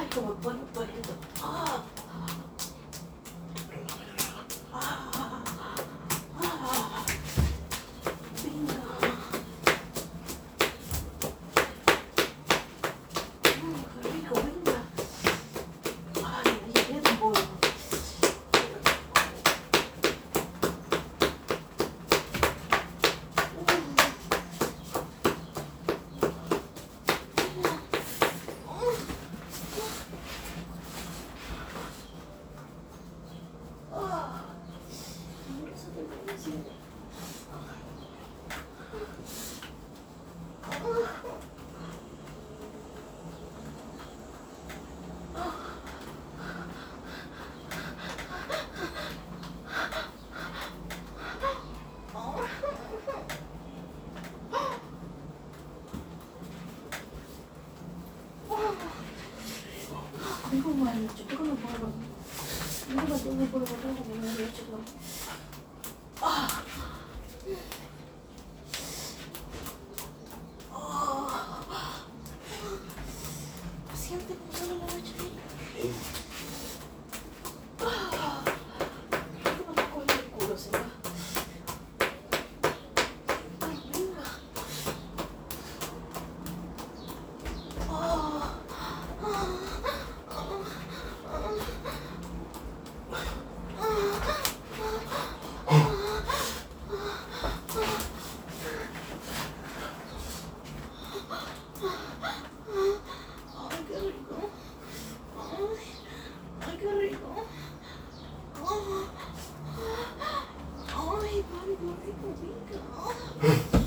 como el pollo perdido. Ah, ah, ah. Venga. Qué rico, venga. Ay, bien, pollo. 이거 말이야, 이거는 뭐라고? 이거가 너무 뭐라고 말이야, 지금. 아, paciente, ¿cómo se lo voy a echar? 이거 봐, 거기 있고, se va. Ay, venga. Ay, qué rico. Ay, qué rico. Ay, papi, qué rico, venga.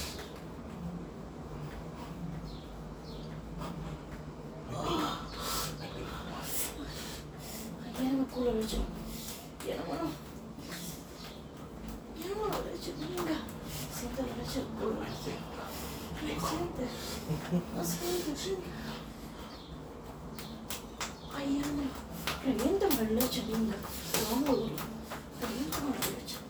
Lléname el culo de leche. Llénamelo. Llénamelo de leche, venga. Siente la leche del culo. Siente. No siente, venga. Ay, llénamelo. Reviéntame la leche, venga. Te va muy duro. Reviéntame la leche.